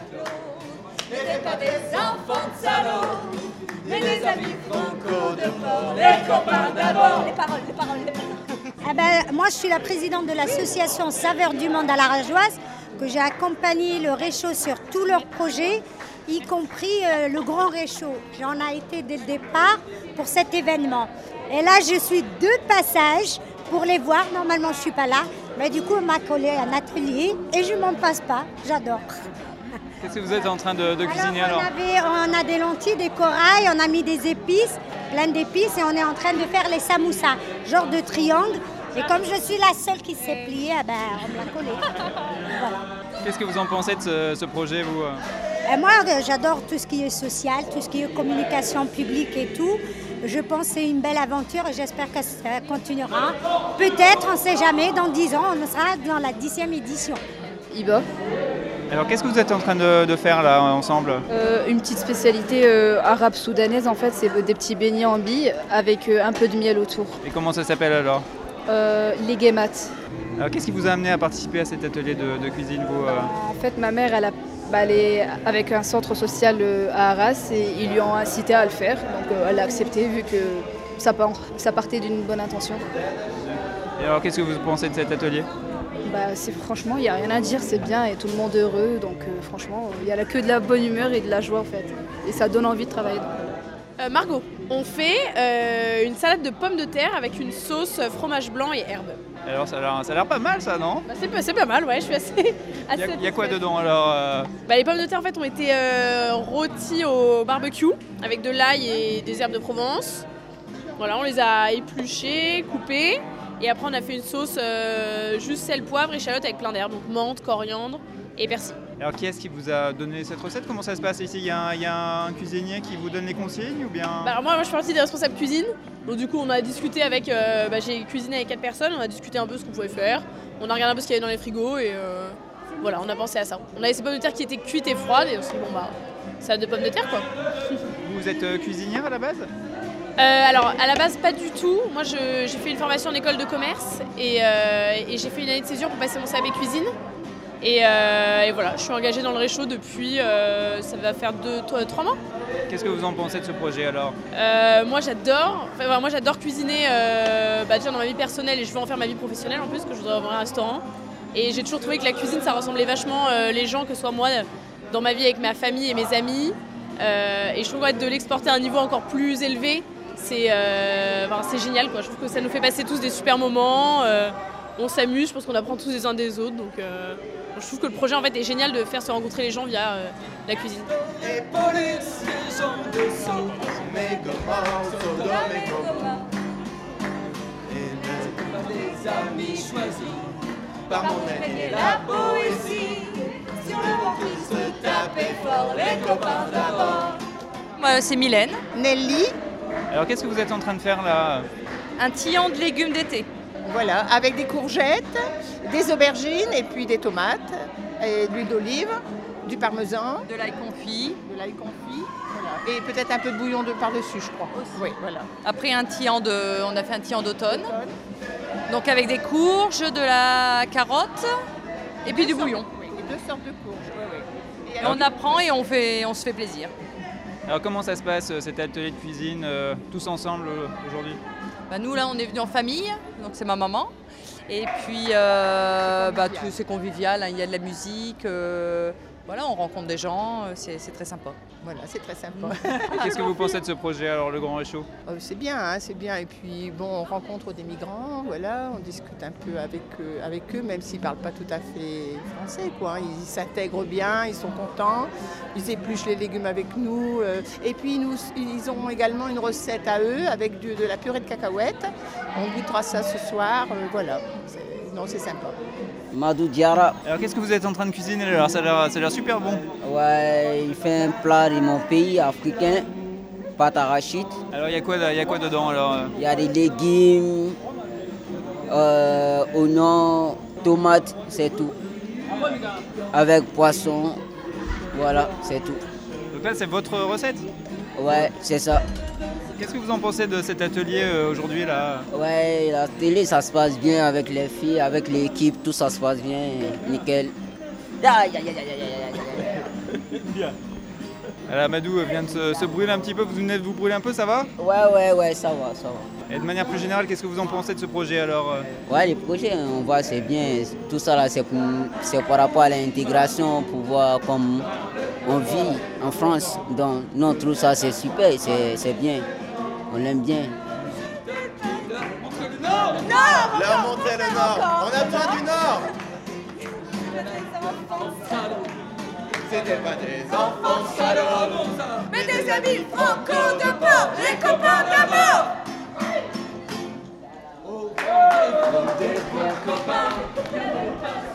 N'étaient pas des enfants de salauds, mais des amis franco de port. Les copains d'abord. Les paroles. Moi, je suis la présidente de l'association Saveurs du Monde à la Rageoise, que j'ai accompagné le réchaud sur tous leurs projets, y compris le grand réchaud. J'en ai été dès le départ pour cet événement. Et là, je suis de passage pour les voir. Normalement, je ne suis pas là. Mais du coup, on m'a collé un atelier et je ne m'en passe pas. J'adore. Qu'est-ce que vous êtes en train de cuisiner alors? On a des lentilles, des corails, on a mis des épices, plein d'épices, et on est en train de faire les samoussas, genre de triangle. Et comme je suis la seule qui s'est pliée, on me l'a collé. Voilà. Qu'est-ce que vous en pensez de ce projet, vous? Et moi, j'adore tout ce qui est social, tout ce qui est communication publique et tout. Je pense que c'est une belle aventure et j'espère que ça continuera. Peut-être, on ne sait jamais, dans 10 ans, on sera dans la 10e édition. Iba. Alors qu'est-ce que vous êtes en train de faire là ensemble? Une petite spécialité arabe soudanaise, en fait, c'est des petits beignets en billes avec un peu de miel autour. Et comment ça s'appelle alors? Les guémats. Alors qu'est-ce qui vous a amené à participer à cet atelier de cuisine, vous? En fait, ma mère, elle est avec un centre social à Arras et ils lui ont incité à le faire. Donc elle a accepté vu que ça partait d'une bonne intention. Et alors qu'est-ce que vous pensez de cet atelier? Franchement, il n'y a rien à dire, c'est bien et tout le monde est heureux. Donc franchement, il n'y a que de la bonne humeur et de la joie en fait. Et ça donne envie de travailler. Margot, on fait une salade de pommes de terre avec une sauce fromage blanc et herbes. Alors ça a l'air pas mal ça, non? C'est pas mal, ouais, je suis assez Il y a quoi dedans alors? Les pommes de terre en fait ont été rôties au barbecue avec de l'ail et des herbes de Provence. Voilà, on les a épluchées, coupées et après on a fait une sauce juste sel, poivre, échalote avec plein d'herbes, donc menthe, coriandre et persil. Alors qui est-ce qui vous a donné cette recette? Comment ça se passe ici? Il y a un cuisinier qui vous donne les consignes ou bien? Moi je fais partie des responsables cuisine. Donc du coup on a discuté avec, j'ai cuisiné avec 4 personnes, on a discuté un peu ce qu'on pouvait faire. On a regardé un peu ce qu'il y avait dans les frigos et voilà, on a pensé à ça. On avait ces pommes de terre qui étaient cuites et froides et on s'est dit salade de pommes de terre quoi. Vous êtes cuisinière à la base? Alors à la base pas du tout. Moi j'ai fait une formation en école de commerce et j'ai fait une année de césure pour passer mon CAP cuisine. Et voilà, je suis engagée dans le réchaud depuis, ça va faire 3 mois. Qu'est-ce que vous en pensez de ce projet alors? Moi j'adore cuisiner déjà dans ma vie personnelle et je veux en faire ma vie professionnelle en plus, que je voudrais avoir un restaurant. Et j'ai toujours trouvé que la cuisine ça ressemblait vachement les gens, que ce soit moi dans ma vie avec ma famille et mes amis. Et je trouve de l'exporter à un niveau encore plus élevé, c'est génial quoi. Je trouve que ça nous fait passer tous des super moments, on s'amuse, je pense qu'on apprend tous les uns des autres. Donc je trouve que le projet en fait est génial de faire se rencontrer les gens via la cuisine. Les polices, les gens de saut, mes copains, Sodome et Gomorrhe. Et des amis choisis par mon haine et la poésie. Sur le ventre ils se tapaient fort, les copains d'abord. Moi c'est Mylène. Nelly. Alors qu'est-ce que vous êtes en train de faire là? Un tillon de légumes d'été. Voilà, avec des courgettes, des aubergines et puis des tomates, et de l'huile d'olive, du parmesan. De l'ail confit. Voilà. Et peut-être un peu de bouillon par-dessus, je crois. Aussi. Oui, voilà. Après on a fait un tillon d'automne. Donc avec des courges, de la carotte et puis du bouillon. Oui, 2 sortes de courges. Oui. Et on apprend et on se fait plaisir. Alors comment ça se passe cet atelier de cuisine tous ensemble aujourd'hui? Nous là on est venus en famille, donc c'est ma maman. Et puis c'est convivial, il y a de la musique, on rencontre des gens, c'est très sympa. Voilà, c'est très sympa. Et qu'est-ce que vous pensez de ce projet alors, le Grand Réchaud? C'est bien, c'est bien. Et puis on rencontre des migrants, voilà, on discute un peu avec eux, même s'ils ne parlent pas tout à fait français, quoi. Ils s'intègrent bien, ils sont contents, ils épluchent les légumes avec nous. Et puis ils ont également une recette à eux avec de la purée de cacahuètes. On goûtera ça ce soir, voilà. C'est sympa. Madou Diara. Alors qu'est-ce que vous êtes en train de cuisiner là? Ça a l'air super bon. Ouais, il fait un plat de mon pays africain, pâte arachide. Alors il y a quoi dedans alors? Il y a des légumes, oignons, tomates, c'est tout. Avec poisson, voilà, c'est tout. Donc là c'est votre recette? Ouais, c'est ça. Qu'est-ce que vous en pensez de cet atelier aujourd'hui là? Ouais, la télé ça se passe bien avec les filles, avec l'équipe, tout ça se passe bien, nickel. Bien. Alors Amadou vient de se brûler un petit peu, vous venez de vous brûler un peu, ça va? Ouais, ça va. Et de manière plus générale, qu'est-ce que vous en pensez de ce projet alors? Ouais, les projets, on voit, c'est bien. Tout ça là, c'est par rapport à l'intégration, pour voir comme on vit en France. Donc, non, tout ça, c'est super, c'est bien. On l'aime bien. Leur montrer le Nord. On a besoin du Nord. C'était pas des enfants salauds, mais des amis franco de port, les copains d'abord. Oh, des bons copains.